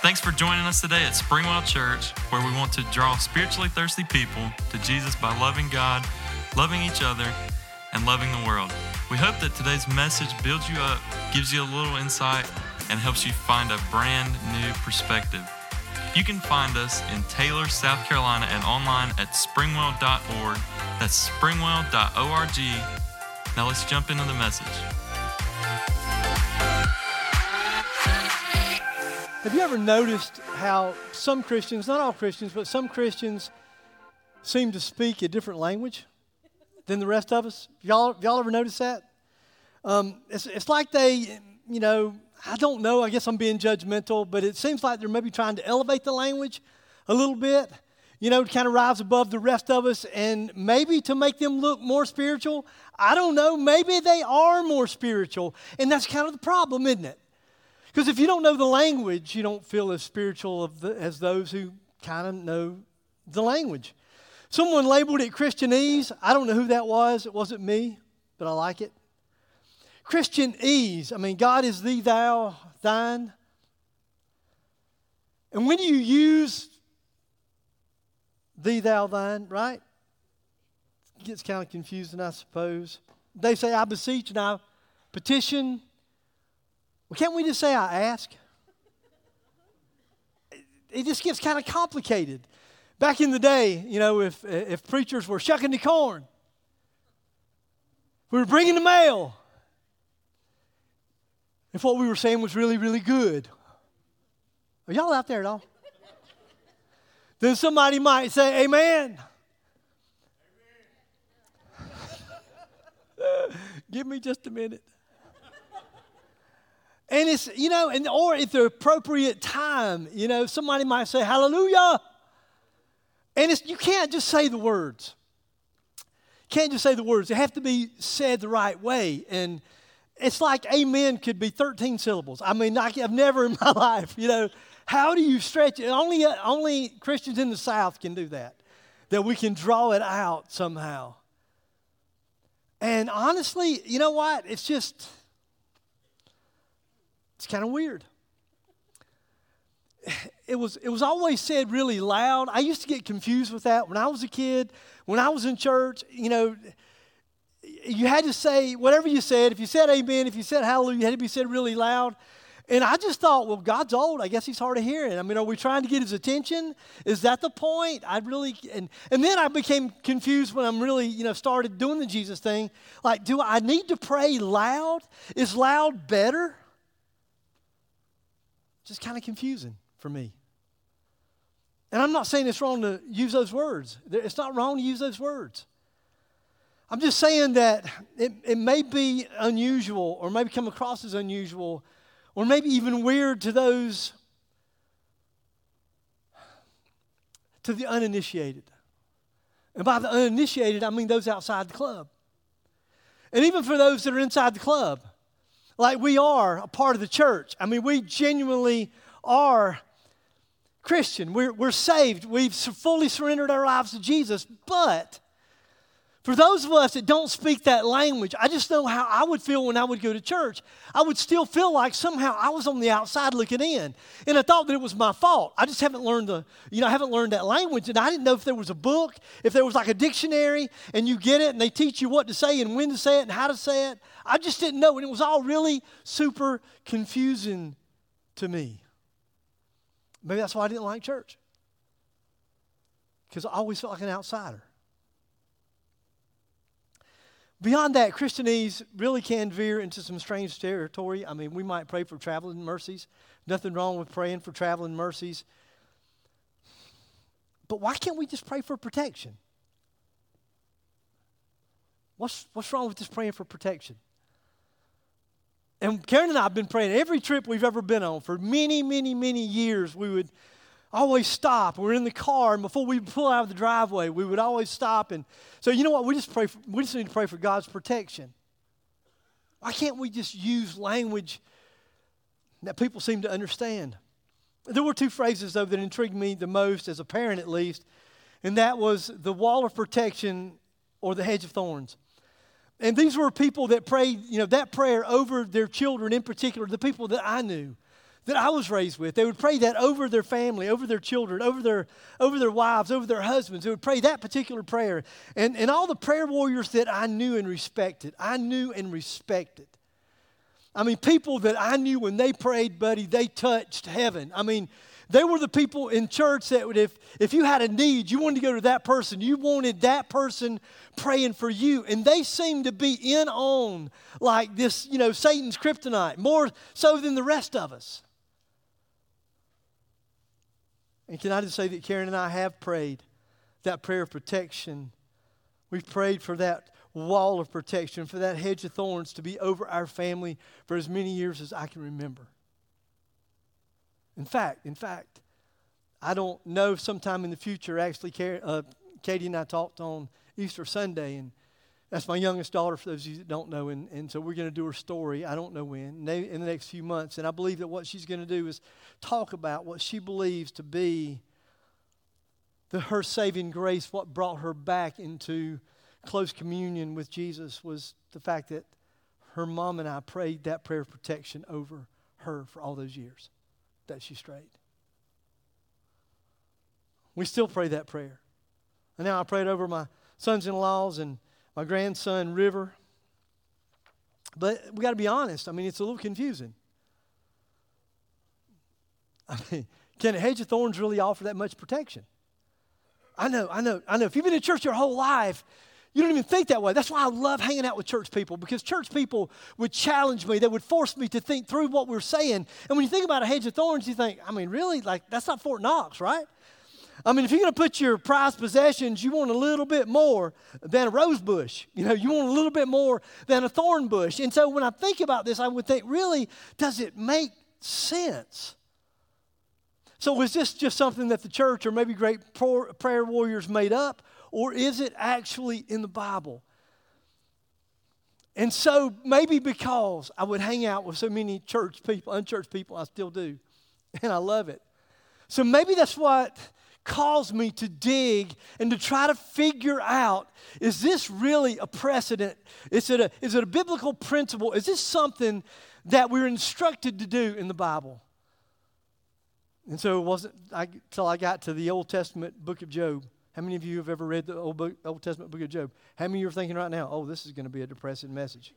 Thanks for joining us today at Springwell Church, where we want to draw spiritually thirsty people to Jesus by loving God, loving each other, and loving the world. We hope that today's message builds you up, gives you a little insight, and helps you find a brand new perspective. You can find us in Taylor, South Carolina, and online at springwell.org. That's springwell.org. Now let's jump into the message. Have you ever noticed how some Christians, not all Christians, but some Christians seem to speak a different language than the rest of us? Y'all ever notice that? It's like they, I don't know, I guess I'm being judgmental, but it seems like they're maybe trying to elevate the language a little bit, to kind of rise above the rest of us and maybe to make them look more spiritual. I don't know, maybe they are more spiritual, and that's kind of the problem, isn't it? Because if you don't know the language, you don't feel as spiritual as those who kind of know the language. Someone labeled it Christianese. I don't know who that was. It wasn't me, but I like it. Christianese. God is thee, thou, thine. And when you use thee, thou, thine, right? It gets kind of confusing, I suppose. They say, I beseech and I petition. Well, can't we just say I ask? It just gets kind of complicated. Back in the day, if preachers were shucking the corn, we were bringing the mail, if what we were saying was really, really good. Are y'all out there at all? Then somebody might say, amen. Give me just a minute. And it's, or at the appropriate time, somebody might say, hallelujah. And you can't just say the words. You can't just say the words. They have to be said the right way. And it's like amen could be 13 syllables. I've never in my life, how do you stretch it? Only Christians in the South can do that we can draw it out somehow. And honestly, you know what? It's kind of weird. It was always said really loud. I used to get confused with that when I was a kid. When I was in church, you had to say whatever you said. If you said amen, if you said hallelujah, it had to be said really loud. And I just thought, well, God's old. I guess he's hard of hearing. Are we trying to get his attention? Is that the point? And then I became confused when I'm really, started doing the Jesus thing. Like, do I need to pray loud? Is loud better? Just kind of confusing for me. And I'm not saying it's wrong to use those words. It's not wrong to use those words. I'm just saying that it may be unusual or maybe come across as unusual or maybe even weird to those, to the uninitiated. And by the uninitiated, I mean those outside the club. And even for those that are inside the club. Like we are a part of the church. We genuinely are Christian. We're saved. We've fully surrendered our lives to Jesus. But for those of us that don't speak that language, I just know how I would feel when I would go to church. I would still feel like somehow I was on the outside looking in. And I thought that it was my fault. I just haven't learned that language. And I didn't know if there was a book, if there was like a dictionary, and you get it, and they teach you what to say and when to say it and how to say it. I just didn't know. And it was all really super confusing to me. Maybe that's why I didn't like church. Because I always felt like an outsider. Beyond that, Christianese really can veer into some strange territory. We might pray for traveling mercies. Nothing wrong with praying for traveling mercies. But why can't we just pray for protection? What's wrong with just praying for protection? And Karen and I have been praying every trip we've ever been on for many, many, many years. We would always stop. We're in the car, and before we pull out of the driveway, we would always stop. And so, you know what? We just need to pray for God's protection. Why can't we just use language that people seem to understand? There were two phrases, though, that intrigued me the most, as a parent at least, and that was the wall of protection or the hedge of thorns. And these were people that prayed, that prayer over their children in particular, the people that I knew. that I was raised with. They would pray that over their family, over their children, over their wives, over their husbands. They would pray that particular prayer. And all the prayer warriors that I knew and respected. I mean, people that I knew when they prayed, buddy, they touched heaven. I mean, they were the people in church that would, if you had a need, you wanted to go to that person. You wanted that person praying for you. And they seemed to be in on like this, Satan's kryptonite, more so than the rest of us. And can I just say that Karen and I have prayed that prayer of protection. We've prayed for that wall of protection, for that hedge of thorns to be over our family for as many years as I can remember. In fact, I don't know if sometime in the future, actually, Katie and I talked on Easter Sunday, and that's my youngest daughter, for those of you that don't know, and so we're going to do her story, I don't know when, in the next few months, and I believe that what she's going to do is talk about what she believes to be her saving grace. What brought her back into close communion with Jesus was the fact that her mom and I prayed that prayer of protection over her for all those years that she strayed. We still pray that prayer. And now I prayed over my sons-in-laws and my grandson, River. But we got to be honest. I mean, it's a little confusing. I mean, can a hedge of thorns really offer that much protection? I know. If you've been in church your whole life, you don't even think that way. That's why I love hanging out with church people, because church people would challenge me. They would force me to think through what we're saying. And when you think about a hedge of thorns, you think, I mean, really? Like, that's not Fort Knox, right? I mean, if you're going to put your prized possessions, you want a little bit more than a rose bush. You want a little bit more than a thorn bush. And so when I think about this, I would think, really, does it make sense? So is this just something that the church or maybe great prayer warriors made up, or is it actually in the Bible? And so maybe because I would hang out with so many church people, unchurched people, I still do, and I love it. So maybe that's what caused me to dig and to try to figure out, is this really a precedent? Is it a biblical principle? Is this something that we're instructed to do in the Bible? And so it wasn't until I got to the Old Testament book of Job. How many of you have ever read the Old Testament book of Job? How many of you are thinking right now, oh, this is going to be a depressing message?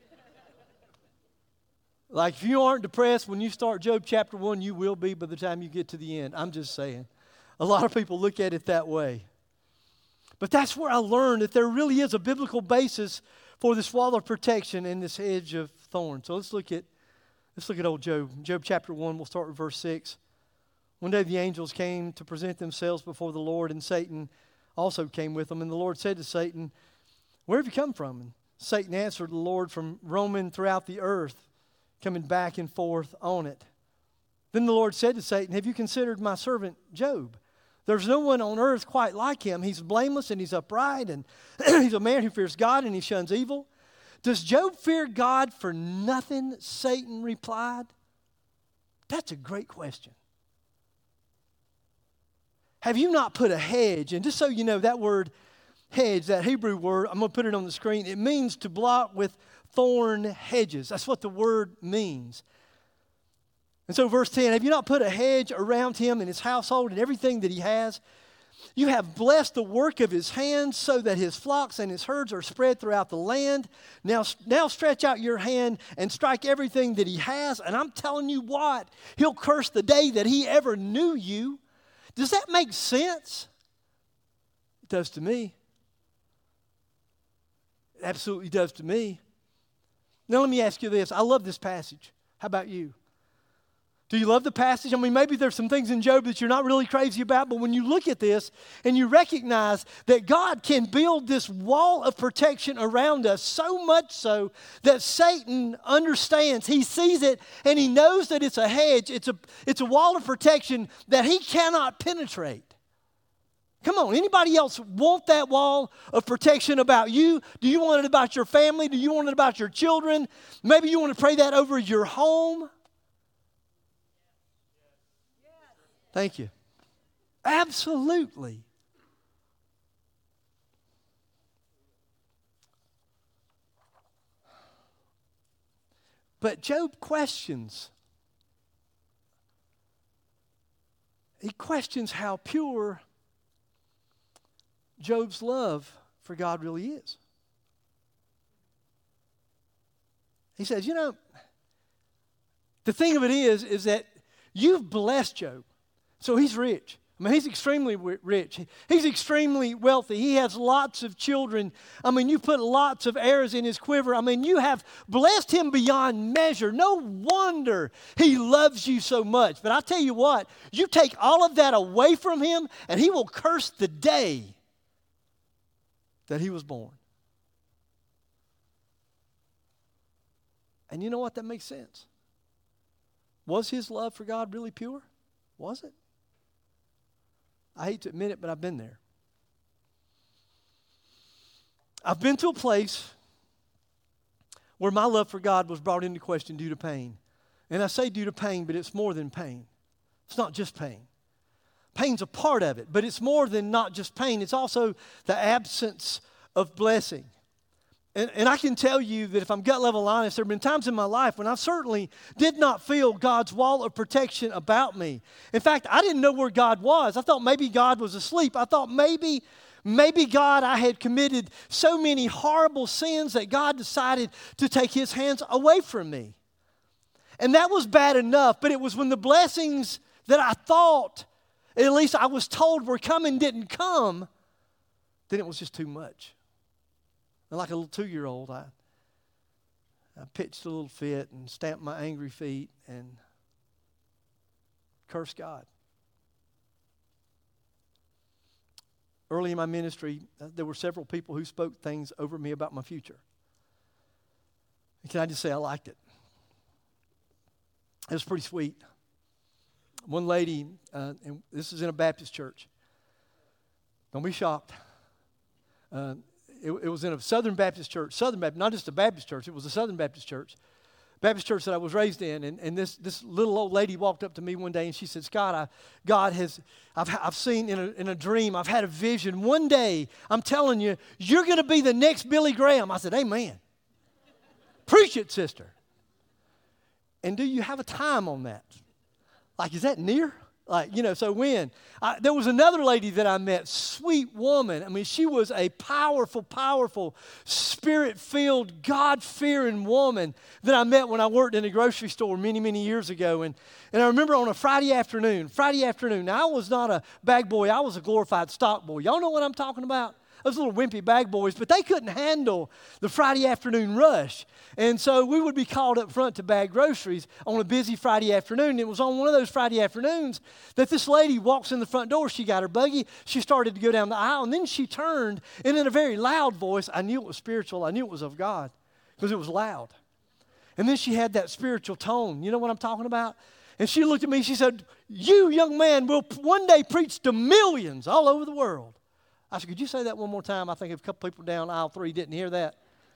Like, if you aren't depressed when you start Job chapter 1, you will be by the time you get to the end. I'm just saying. A lot of people look at it that way. But that's where I learned that there really is a biblical basis for this wall of protection and this hedge of thorns. So let's look at old Job. Job chapter 1, we'll start with verse 6. One day the angels came to present themselves before the Lord, and Satan also came with them. And the Lord said to Satan, where have you come from? And Satan answered the Lord, from roaming throughout the earth, coming back and forth on it. Then the Lord said to Satan, have you considered my servant Job? There's no one on earth quite like him. He's blameless and he's upright, and he's a man who fears God and he shuns evil. Does Job fear God for nothing? Satan replied. That's a great question. Have you not put a hedge? And just so you know, that word hedge, that Hebrew word, I'm going to put it on the screen. It means to block with thorn hedges. That's what the word means. And so verse 10, have you not put a hedge around him and his household and everything that he has? You have blessed the work of his hands, so that his flocks and his herds are spread throughout the land. Now stretch out your hand and strike everything that he has. And I'm telling you what, he'll curse the day that he ever knew you. Does that make sense? It does to me. It absolutely does to me. Now let me ask you this. I love this passage. How about you? Do you love the passage? I mean, maybe there's some things in Job that you're not really crazy about, but when you look at this and you recognize that God can build this wall of protection around us, so much so that Satan understands, he sees it, and he knows that it's a hedge, it's a wall of protection that he cannot penetrate. Come on, anybody else want that wall of protection about you? Do you want it about your family? Do you want it about your children? Maybe you want to pray that over your home. Thank you. Absolutely. But Job questions he questions how pure Job's love for God really is. He says, the thing of it is that you've blessed Job. So he's rich. I mean, he's extremely rich. He's extremely wealthy. He has lots of children. I mean, you put lots of arrows in his quiver. I mean, you have blessed him beyond measure. No wonder he loves you so much. But I tell you what, you take all of that away from him, and he will curse the day that he was born. And you know what? That makes sense. Was his love for God really pure? Was it? I hate to admit it, but I've been there. I've been to a place where my love for God was brought into question due to pain. And I say due to pain, but it's more than pain. It's not just pain. Pain's a part of it, but it's more than not just pain. It's also the absence of blessing. And I can tell you that if I'm gut level honest, there have been times in my life when I certainly did not feel God's wall of protection about me. In fact, I didn't know where God was. I thought maybe God was asleep. I thought maybe God, I had committed so many horrible sins that God decided to take his hands away from me. And that was bad enough, but it was when the blessings that I thought, at least I was told were coming, didn't come, then it was just too much. And like a little 2-year-old, I pitched a little fit and stamped my angry feet and cursed God. Early in my ministry, there were several people who spoke things over me about my future. And can I just say I liked it? It was pretty sweet. One lady, and this is in a Baptist church. Don't be shocked. It was in a Southern Baptist church, Southern Baptist, not just a Baptist church, it was a Southern Baptist church that I was raised in. And this little old lady walked up to me one day and she said, Scott, I've seen in a dream, I've had a vision. One day, I'm telling you, you're going to be the next Billy Graham. I said, amen. Preach it, sister. And do you have a time on that? Like, is that near? Like, so when? There was another lady that I met, sweet woman. I mean, she was a powerful, powerful, spirit-filled, God-fearing woman that I met when I worked in a grocery store many, many years ago. And I remember on a Friday afternoon, now I was not a bag boy, I was a glorified stock boy. Y'all know what I'm talking about? Those little wimpy bag boys, but they couldn't handle the Friday afternoon rush. And so we would be called up front to bag groceries on a busy Friday afternoon. It was on one of those Friday afternoons that this lady walks in the front door. She got her buggy. She started to go down the aisle, and then she turned, and in a very loud voice, I knew it was spiritual. I knew it was of God because it was loud. And then she had that spiritual tone. You know what I'm talking about? And she looked at me. She said, you, young man, will one day preach to millions all over the world. I said, could you say that one more time? I think if a couple people down aisle 3 didn't hear that.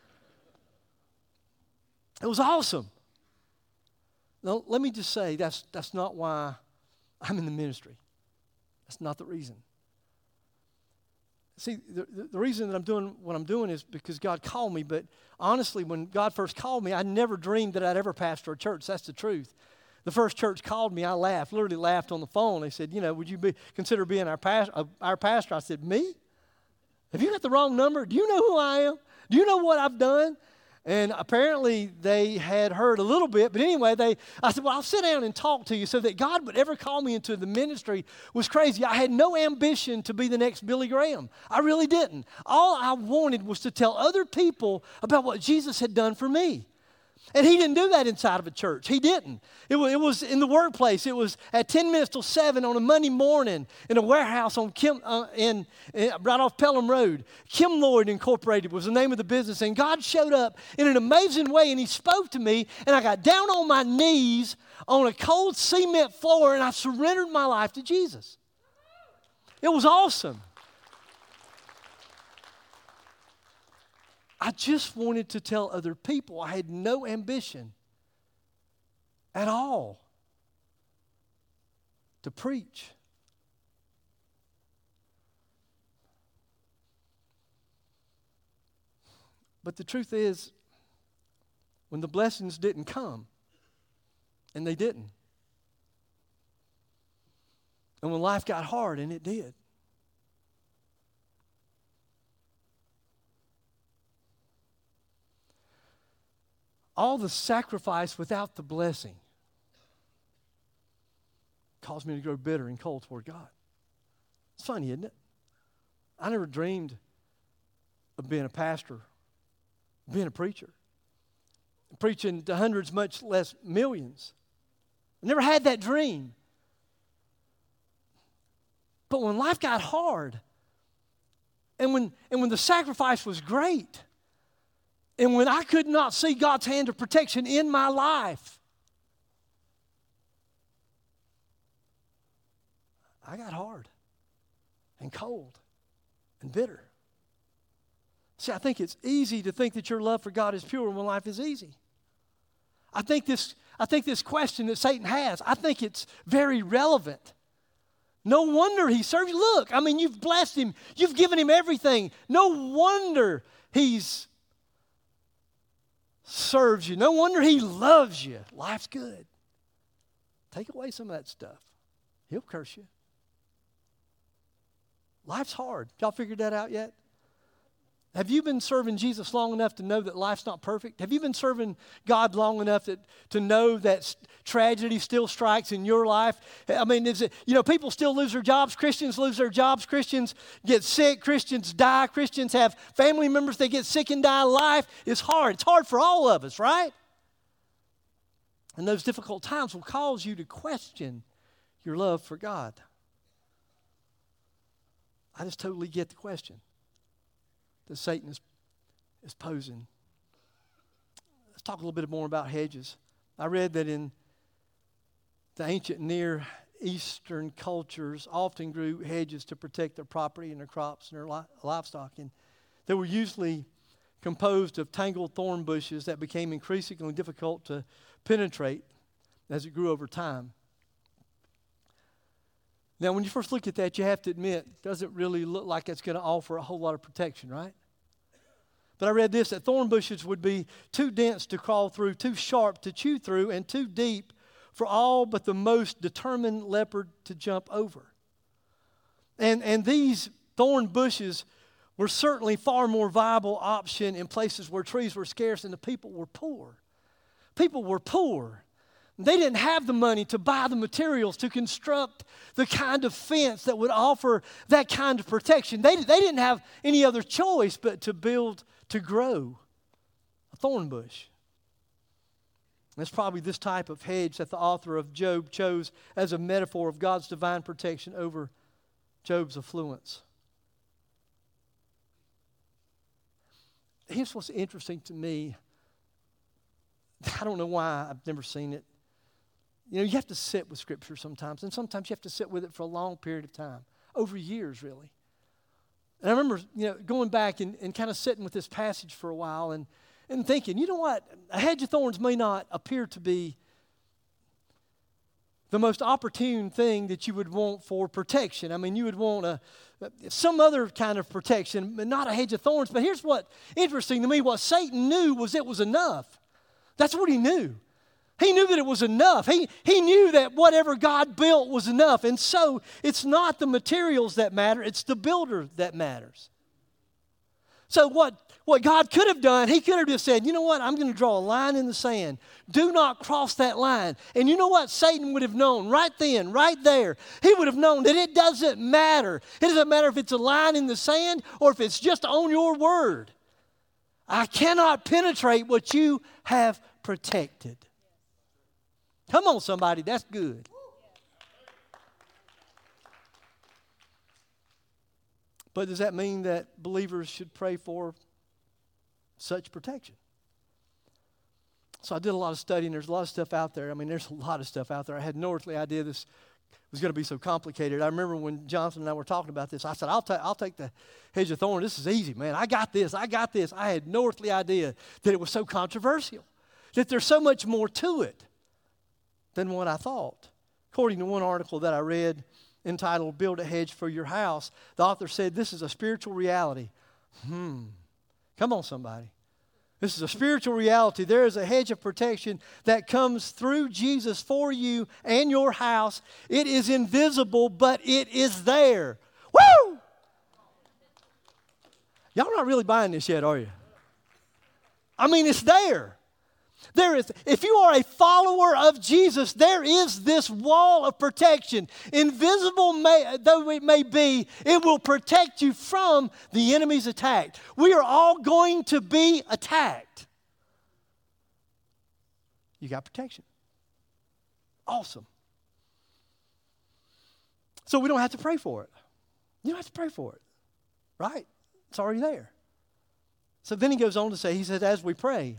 It was awesome. Now, let me just say, that's not why I'm in the ministry. That's not the reason. See, the reason that I'm doing what I'm doing is because God called me, but honestly, when God first called me, I never dreamed that I'd ever pastor a church. That's the truth. The first church called me, I laughed, literally laughed on the phone. They said, would you consider being our pastor? I said, me? Have you got the wrong number? Do you know who I am? Do you know what I've done? And apparently they had heard a little bit. But anyway, I said, well, I'll sit down and talk to you. So that God would ever call me into the ministry was crazy. I had no ambition to be the next Billy Graham. I really didn't. All I wanted was to tell other people about what Jesus had done for me. And he didn't do that inside of a church. He didn't. It was in the workplace. It was at 10 minutes till 7 on a Monday morning in a warehouse on right off Pelham Road. Kim Lloyd Incorporated was the name of the business. And God showed up in an amazing way, and he spoke to me, and I got down on my knees on a cold cement floor, and I surrendered my life to Jesus. It was awesome. I just wanted to tell other people. I had no ambition at all to preach. But the truth is, when the blessings didn't come, and they didn't, And when life got hard, and it did, all the sacrifice without the blessing caused me to grow bitter and cold toward God. It's funny, isn't it? I never dreamed of being a pastor, being a preacher, preaching to hundreds, much less millions. I never had that dream. But when life got hard, and when the sacrifice was great, and when I could not see God's hand of protection in my life, I got hard and cold and bitter. See, I think it's easy to think that your love for God is pure when life is easy. I think this question that Satan has, I think it's very relevant. No wonder he serves you. Look, I mean, you've blessed him. You've given him everything. No wonder he's serves you. No wonder he loves you. Life's good. Take away some of that stuff. He'll curse you. Life's hard. Y'all figured that out yet? Have you been serving Jesus long enough to know that life's not perfect? Have you been serving God long enough to know that tragedy still strikes in your life? I mean, people still lose their jobs. Christians lose their jobs. Christians get sick. Christians die. Christians have family members that get sick and die. Life is hard. It's hard for all of us, right? And those difficult times will cause you to question your love for God. I just totally get the question that Satan is posing. Let's talk a little bit more about hedges. I read that in the ancient Near Eastern cultures often grew hedges to protect their property and their crops and their livestock. And they were usually composed of tangled thorn bushes that became increasingly difficult to penetrate as it grew over time. Now, when you first look at that, you have to admit, it doesn't really look like it's going to offer a whole lot of protection, right? But I read this, that thorn bushes would be too dense to crawl through, too sharp to chew through, and too deep for all but the most determined leopard to jump over. And these thorn bushes were certainly far more viable option in places where trees were scarce and the people were poor. People were poor. They didn't have the money to buy the materials to construct the kind of fence that would offer that kind of protection. They didn't have any other choice but to grow a thorn bush. It's probably this type of hedge that the author of Job chose as a metaphor of God's divine protection over Job's affluence. Here's what's interesting to me. I don't know why I've never seen it. You have to sit with Scripture sometimes, and sometimes you have to sit with it for a long period of time, over years, really. And I remember, going back and kind of sitting with this passage for a while and thinking, you know what? A hedge of thorns may not appear to be the most opportune thing that you would want for protection. I mean, you would want some other kind of protection, but not a hedge of thorns. But here's what interesting to me. What Satan knew was it was enough. That's what he knew. He knew that it was enough. He knew that whatever God built was enough. And so it's not the materials that matter, it's the builder that matters. So what God could have done, he could have just said, you know what, I'm going to draw a line in the sand. Do not cross that line. And you know what Satan would have known right then, right there? He would have known that it doesn't matter. It doesn't matter if it's a line in the sand or if it's just on your word. I cannot penetrate what you have protected. Come on, somebody, that's good. But does that mean that believers should pray for such protection? So I did a lot of studying. There's a lot of stuff out there. I mean, there's a lot of stuff out there. I had no earthly idea this was going to be so complicated. I remember when Jonathan and I were talking about this, I said, I'll take the hedge of thorn. This is easy, man. I got this. I had no earthly idea that it was so controversial, that there's so much more to it than what I thought. According to one article that I read entitled Build a Hedge for Your House, the author said this is a spiritual reality. Come on, somebody. This is a spiritual reality. There is a hedge of protection that comes through Jesus for you and your house. It is invisible, but it is there. Woo! Y'all not really buying this yet, are you? I mean, it's there. There is, if you are a follower of Jesus, there is this wall of protection. Invisible though it may be, it will protect you from the enemy's attack. We are all going to be attacked. You got protection. Awesome. So we don't have to pray for it. You don't have to pray for it, right? It's already there. So then he goes on to say, he says, as we pray,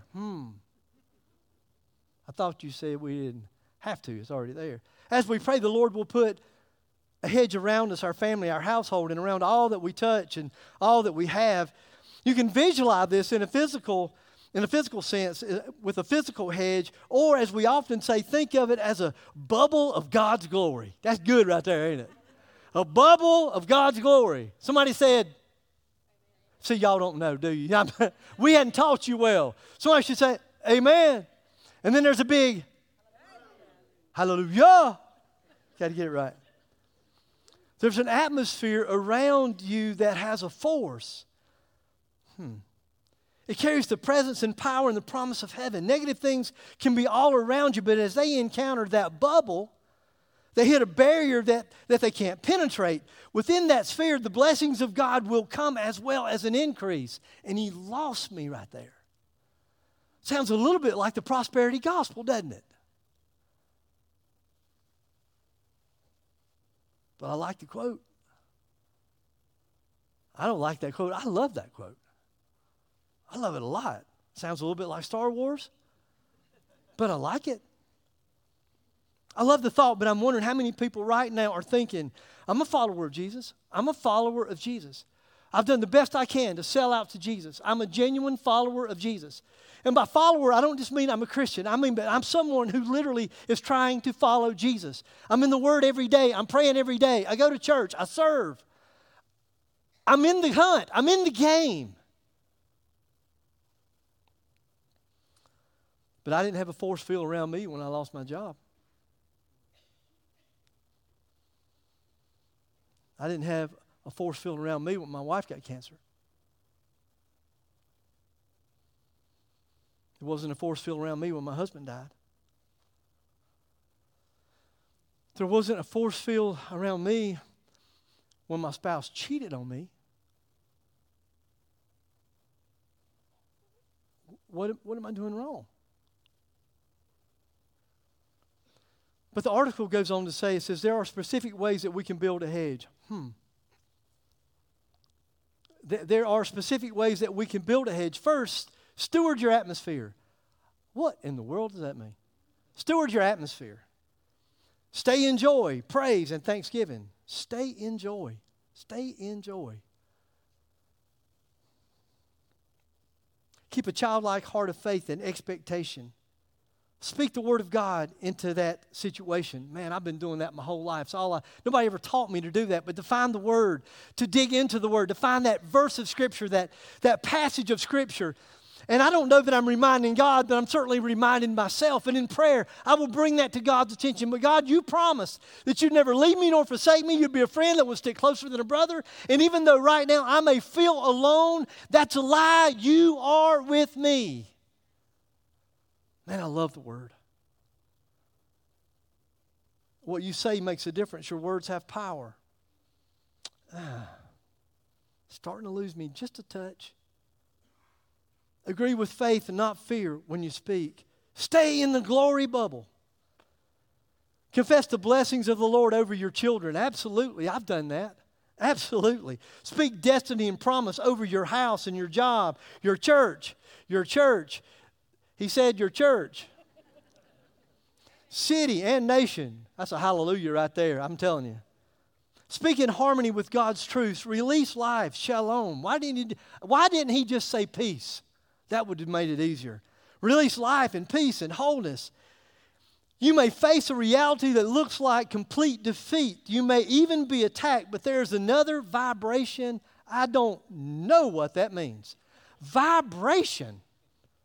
I thought you said we didn't have to. It's already there. As we pray, the Lord will put a hedge around us, our family, our household, and around all that we touch and all that we have. You can visualize this in a physical sense, with a physical hedge, or as we often say, think of it as a bubble of God's glory. That's good right there, ain't it? A bubble of God's glory. Somebody said, see, y'all don't know, do you? We hadn't taught you well. Somebody should say, amen. And then there's a big hallelujah. Got to get it right. There's an atmosphere around you that has a force. It carries the presence and power and the promise of heaven. Negative things can be all around you, but as they encounter that bubble, they hit a barrier that they can't penetrate. Within that sphere, the blessings of God will come as well as an increase. And he lost me right there. Sounds a little bit like the prosperity gospel, doesn't it? But I like the quote. I don't like that quote. I love that quote. I love it a lot. Sounds a little bit like Star Wars, but I like it. I love the thought, but I'm wondering how many people right now are thinking, I'm a follower of Jesus. I'm a follower of Jesus. I've done the best I can to sell out to Jesus. I'm a genuine follower of Jesus. And by follower, I don't just mean I'm a Christian. I mean, but I'm someone who literally is trying to follow Jesus. I'm in the Word every day. I'm praying every day. I go to church. I serve. I'm in the hunt. I'm in the game. But I didn't have a force field around me when I lost my job. I didn't have a force field around me when my wife got cancer. There wasn't a force field around me when my husband died. There wasn't a force field around me when my spouse cheated on me. What am I doing wrong? But the article goes on to say, it says, there are specific ways that we can build a hedge. There are specific ways that we can build a hedge. First, steward your atmosphere. What in the world does that mean? Steward your atmosphere. Stay in joy, praise, and thanksgiving. Stay in joy. Stay in joy. Keep a childlike heart of faith and expectation. Speak the Word of God into that situation. Man, I've been doing that my whole life. Nobody ever taught me to do that, but to find the Word, to dig into the Word, to find that verse of Scripture, that passage of Scripture. And I don't know that I'm reminding God, but I'm certainly reminding myself. And in prayer, I will bring that to God's attention. But God, you promised that you'd never leave me nor forsake me. You'd be a friend that would stick closer than a brother. And even though right now I may feel alone, that's a lie. You are with me. Man, I love the Word. What you say makes a difference. Your words have power. Starting to lose me just a touch. Agree with faith and not fear when you speak. Stay in the glory bubble. Confess the blessings of the Lord over your children. Absolutely, I've done that. Absolutely. Speak destiny and promise over your house and your job, your church. Your church. He said your church. City and nation. That's a hallelujah right there, I'm telling you. Speak in harmony with God's truths. Release life, shalom. Why didn't he just say peace? That would have made it easier. Release life and peace and wholeness. You may face a reality that looks like complete defeat. You may even be attacked, but there's another vibration. I don't know what that means. Vibration.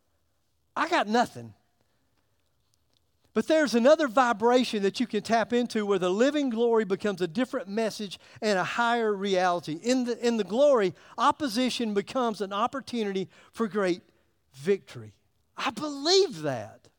I got nothing. But there's another vibration that you can tap into where the living glory becomes a different message and a higher reality. In the glory, opposition becomes an opportunity for great victory. I believe that.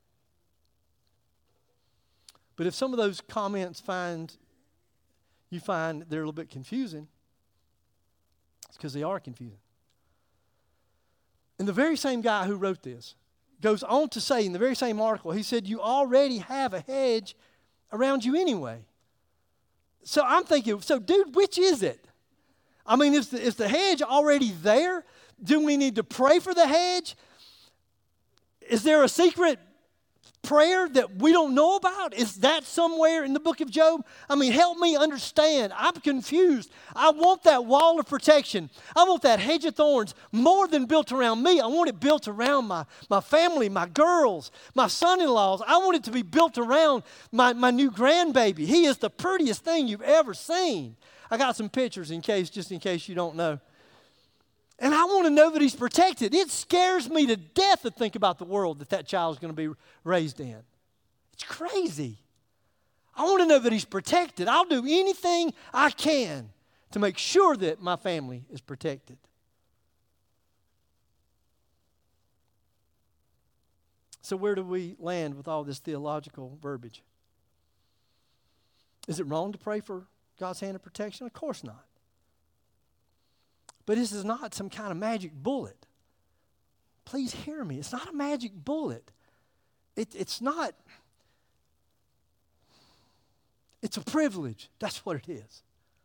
But if some of those comments you find they're a little bit confusing, it's because they are confusing. And the very same guy who wrote this goes on to say in the very same article, he said, you already have a hedge around you anyway. So I'm thinking, so dude, which is it? I mean, is the hedge already there? Do we need to pray for the hedge? Is there a secret prayer that we don't know about? Is that somewhere in the book of Job? I mean, help me understand. I'm confused. I want that wall of protection. I want that hedge of thorns more than built around me. I want it built around my family, my girls, my son-in-laws. I want it to be built around my new grandbaby. He is the prettiest thing you've ever seen. I got some pictures just in case you don't know. And I want to know that he's protected. It scares me to death to think about the world that child is going to be raised in. It's crazy. I want to know that he's protected. I'll do anything I can to make sure that my family is protected. So where do we land with all this theological verbiage? Is it wrong to pray for God's hand of protection? Of course not. But this is not some kind of magic bullet. Please hear me. It's not a magic bullet. It's not. It's a privilege. That's what it is.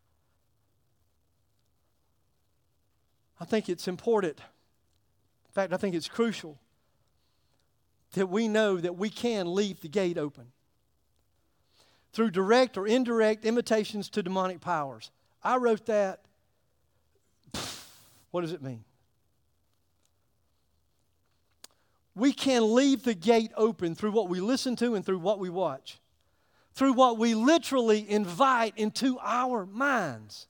I think it's important. In fact, I think it's crucial that we know that we can leave the gate open through direct or indirect invitations to demonic powers. I wrote that. What does it mean? We can leave the gate open through what we listen to and through what we watch, through what we literally invite into our minds.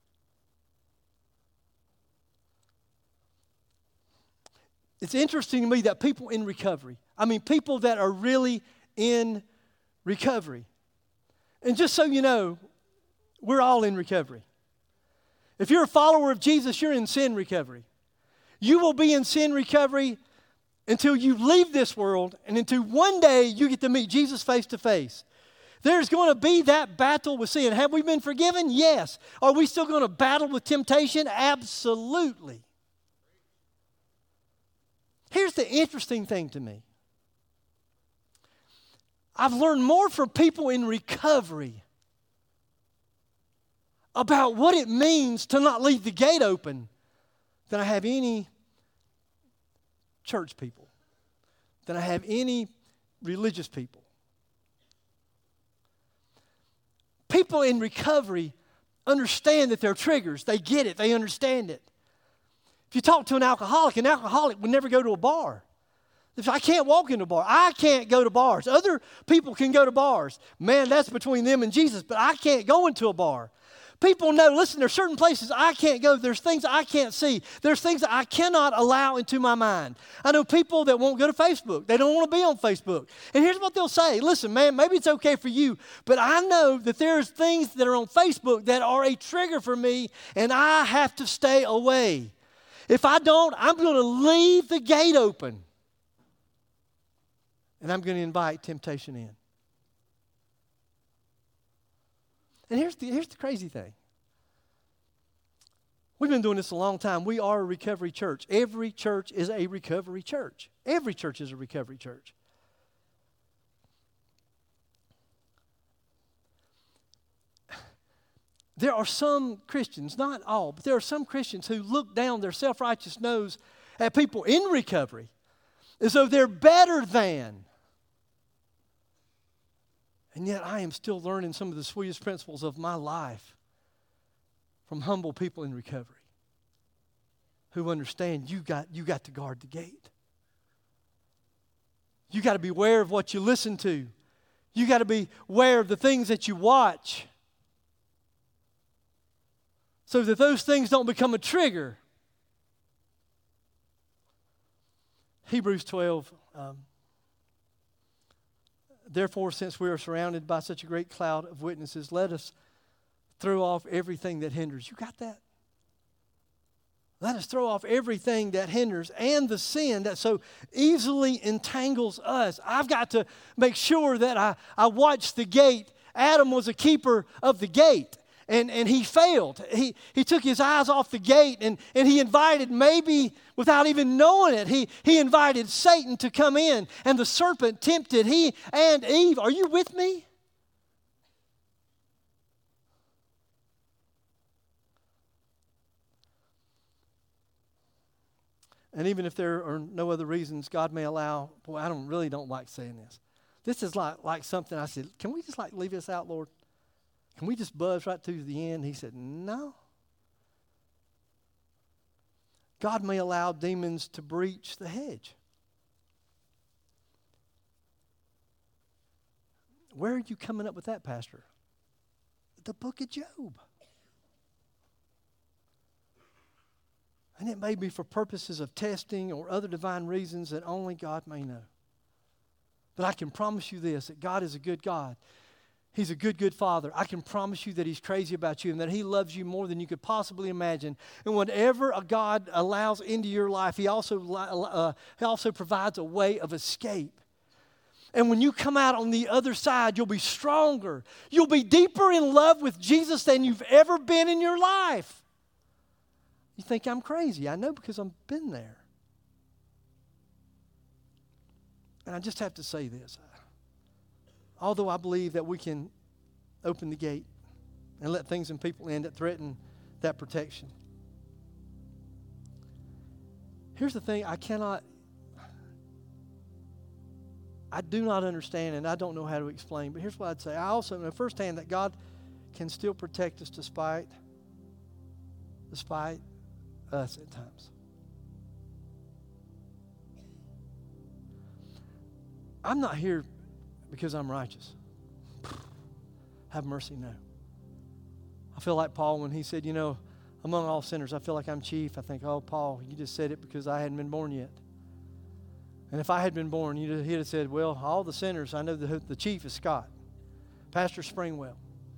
It's interesting to me that people in recovery, people that are really in recovery, and just so you know, we're all in recovery. If you're a follower of Jesus, you're in sin recovery. You will be in sin recovery until you leave this world and until one day you get to meet Jesus face to face. There's going to be that battle with sin. Have we been forgiven? Yes. Are we still going to battle with temptation? Absolutely. Here's the interesting thing to me. I've learned more from people in recovery about what it means to not leave the gate open than I have any church people, than I have any religious people. People in recovery understand that they're triggers. They get it. They understand it. If you talk to an alcoholic would never go to a bar. If I can't walk into a bar, I can't go to bars. Other people can go to bars. Man, that's between them and Jesus, but I can't go into a bar. People know, listen, there's certain places I can't go. There's things I can't see. There's things that I cannot allow into my mind. I know people that won't go to Facebook. They don't want to be on Facebook. And here's what they'll say. Listen, man, maybe it's okay for you, but I know that there's things that are on Facebook that are a trigger for me, and I have to stay away. If I don't, I'm going to leave the gate open, and I'm going to invite temptation in. And here's the crazy thing. We've been doing this a long time. We are a recovery church. Every church is a recovery church. Every church is a recovery church. There are some Christians, not all, but there are some Christians who look down their self-righteous nose at people in recovery as though they're better than. And yet I am still learning some of the sweetest principles of my life from humble people in recovery who understand you got to guard the gate. You got to be aware of what you listen to. You got to be aware of the things that you watch so that those things don't become a trigger. Hebrews 12, Therefore, since we are surrounded by such a great cloud of witnesses, let us throw off everything that hinders. You got that? Let us throw off everything that hinders and the sin that so easily entangles us. I've got to make sure that I watch the gate. Adam was a keeper of the gate, and he failed. He took his eyes off the gate, and he invited, maybe without even knowing it, he invited Satan to come in, and the serpent tempted he and Eve. Are you with me? And even if there are no other reasons, God may allow, boy, I really don't like saying this. This is like something I said, can we just leave this out, Lord? Can we just buzz right to the end? He said, no. God may allow demons to breach the hedge. Where are you coming up with that, Pastor? The book of Job. And it may be for purposes of testing or other divine reasons that only God may know. But I can promise you this, that God is a good God. He's a good, good Father. I can promise you that He's crazy about you and that He loves you more than you could possibly imagine. And whatever a God allows into your life, He also provides a way of escape. And when you come out on the other side, you'll be stronger. You'll be deeper in love with Jesus than you've ever been in your life. You think I'm crazy. I know, because I've been there. And I just have to say this. Although I believe that we can open the gate and let things and people in that threaten that protection. Here's the thing, I do not understand, and I don't know how to explain, but here's what I'd say. I also know firsthand that God can still protect us despite us at times. I'm not here because I'm righteous. Have mercy, no. I feel like Paul when he said, among all sinners, I feel like I'm chief. I think, oh, Paul, you just said it because I hadn't been born yet. And if I had been born, he'd have said, well, all the sinners, I know the chief is Scott, Pastor Springwell.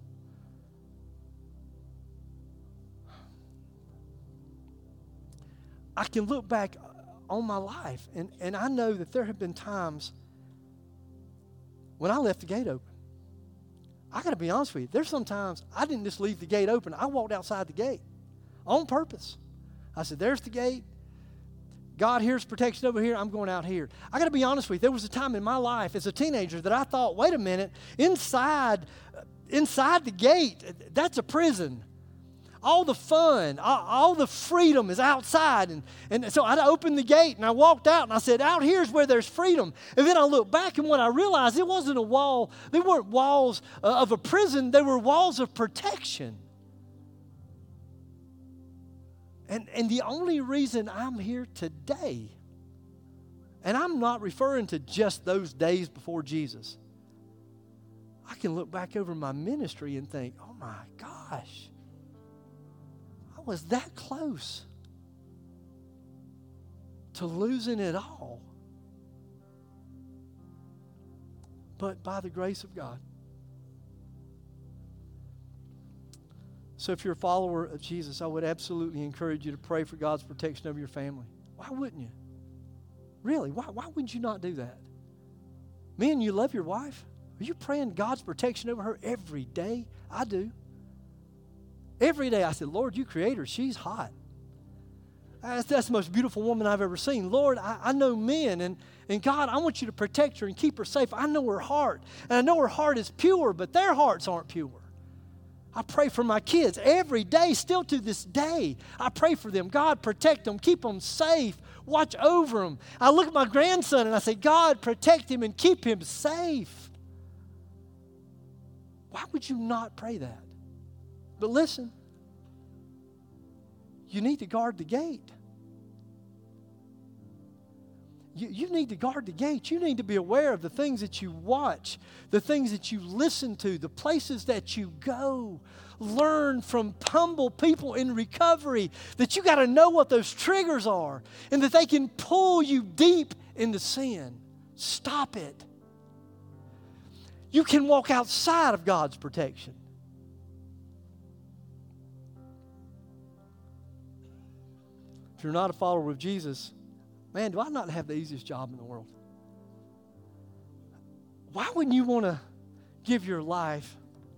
I can look back on my life, and I know that there have been times when I left the gate open. I got to be honest with you. There's sometimes I didn't just leave the gate open. I walked outside the gate on purpose. I said, there's the gate. God, here's protection over here. I'm going out here. I got to be honest with you. There was a time in my life as a teenager that I thought, wait a minute, inside the gate, that's a prison. All the fun, all the freedom is outside. And so I opened the gate and I walked out and I said, out here's where there's freedom. And then I looked back and what I realized, it wasn't a wall. They weren't walls of a prison. They were walls of protection. And the only reason I'm here today, and I'm not referring to just those days before Jesus. I can look back over my ministry and think, oh my gosh. Was that close to losing it all. But by the grace of God. So if you're a follower of Jesus, I would absolutely encourage you to pray for God's protection over your family. Why wouldn't you? Really, why would you not do that? Men, you love your wife. Are you praying God's protection over her every day? I do. Every day I said, Lord, you create her. She's hot. That's the most beautiful woman I've ever seen. Lord, I know men, and God, I want you to protect her and keep her safe. I know her heart, and I know her heart is pure, but their hearts aren't pure. I pray for my kids every day, still to this day. I pray for them. God, protect them, keep them safe, watch over them. I look at my grandson and I say, God, protect him and keep him safe. Why would you not pray that? But listen, you need to guard the gate. You need to guard the gate. You need to be aware of the things that you watch, the things that you listen to, the places that you go. Learn from humble people in recovery that you got to know what those triggers are and that they can pull you deep into sin. Stop it. You can walk outside of God's protection. If you're not a follower of Jesus, man, do I not have the easiest job in the world? Why wouldn't you want to give your life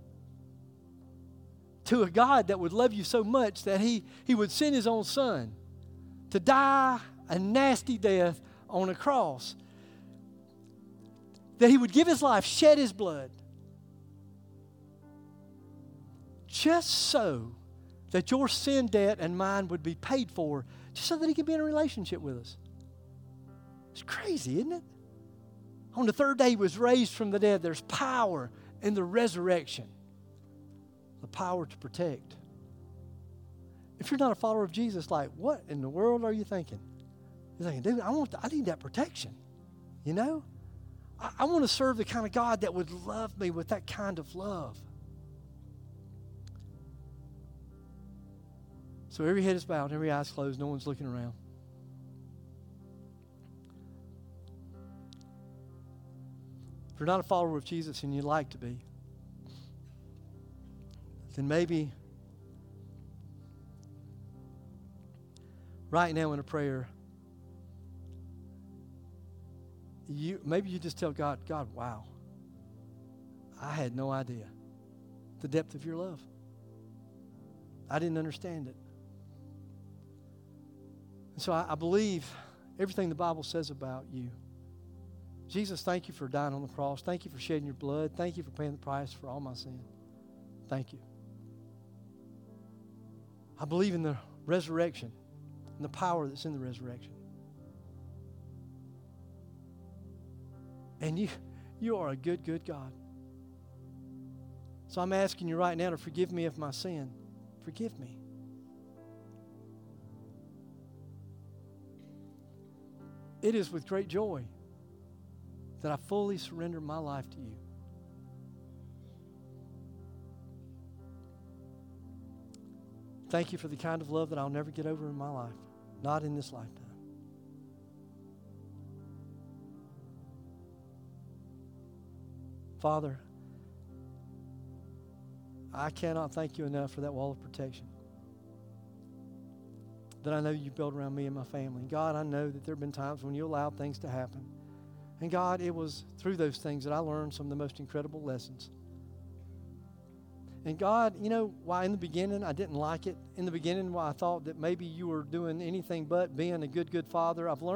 to a God that would love you so much that He would send His own Son to die a nasty death on a cross? That He would give His life, shed His blood, just so that your sin debt and mine would be paid for, just so that He could be in a relationship with us. It's crazy, isn't it? On the third day He was raised from the dead. There's power in the resurrection. The power to protect. If you're not a follower of Jesus, like, what in the world are you thinking? You're thinking, dude, I need that protection. You know? I want to serve the kind of God that would love me with that kind of love. So every head is bowed, every eye is closed, no one's looking around. If you're not a follower of Jesus and you'd like to be, then maybe right now in a prayer, maybe you just tell God, wow, I had no idea the depth of your love. I didn't understand it. And so I believe everything the Bible says about you. Jesus, thank you for dying on the cross. Thank you for shedding your blood. Thank you for paying the price for all my sin. Thank you. I believe in the resurrection and the power that's in the resurrection. And you are a good, good God. So I'm asking you right now to forgive me of my sin. Forgive me. It is with great joy that I fully surrender my life to you. Thank you for the kind of love that I'll never get over in my life, not in this lifetime. Father, I cannot thank you enough for that wall of protection that I know you built around me and my family. God, I know that there have been times when you allowed things to happen. And God, it was through those things that I learned some of the most incredible lessons. And God, you know why in the beginning I didn't like it? In the beginning why I thought that maybe you were doing anything but being a good, good father. I've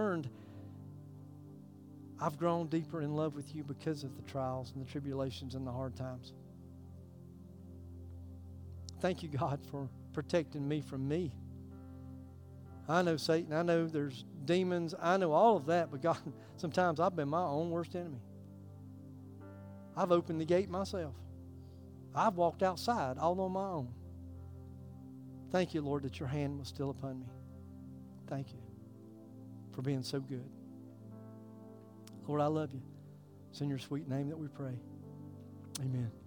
grown deeper in love with you because of the trials and the tribulations and the hard times. Thank you, God, for protecting me from me. I know Satan. I know there's demons. I know all of that. But God, sometimes I've been my own worst enemy. I've opened the gate myself. I've walked outside all on my own. Thank you, Lord, that your hand was still upon me. Thank you for being so good. Lord, I love you. It's in your sweet name that we pray. Amen.